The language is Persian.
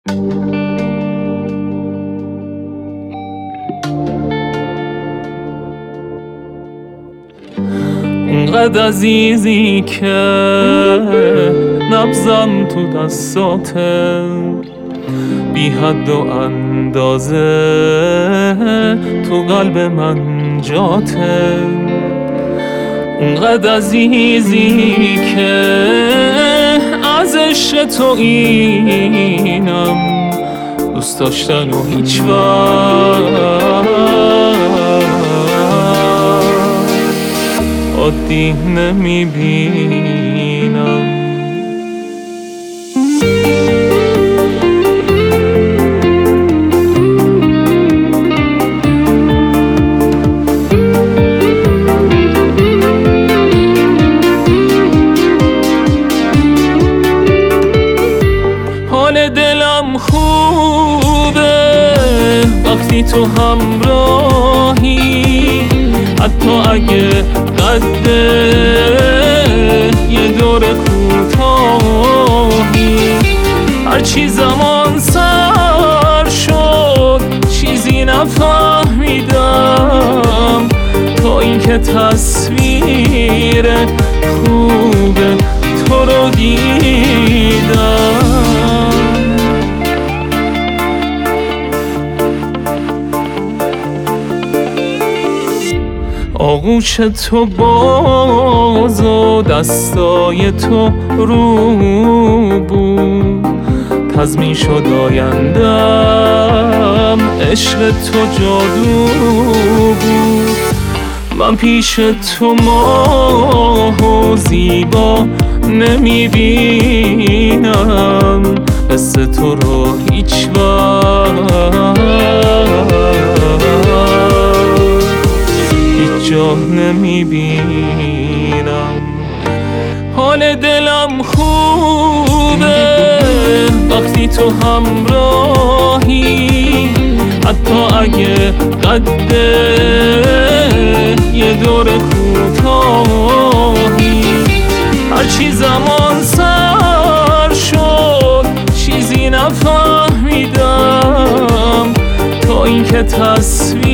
اونقدر عزیزی که نبضم تو دستاته، بی حد و اندازه تو قلب من جاته. اونقدر عزیزی که از عشق تو اینم، دوست داشتن و هیچ وقت عادی نمیبینم. حال دلم خوبه وقتی تو همراهی، حتی اگه قده یه دور کوتاهی. هرچی زمان سر شد چیزی نفهمیدم، تا اینکه تصویر خوب تو رو دیدم. آغوش تو باز و دستای تو رو بود، تضمین شد آیندم، عشق تو جادو بود. من پیش تو ماه و زیبا نمیبینم، حس تو رو هیچ وقت جا نمیبینم. حال دلم خوبه وقتی تو همراهی، حتی اگه قده یه دور کوتاهی. هرچی زمان سر شد چیزی نفهمیدم، تا اینکه تصویر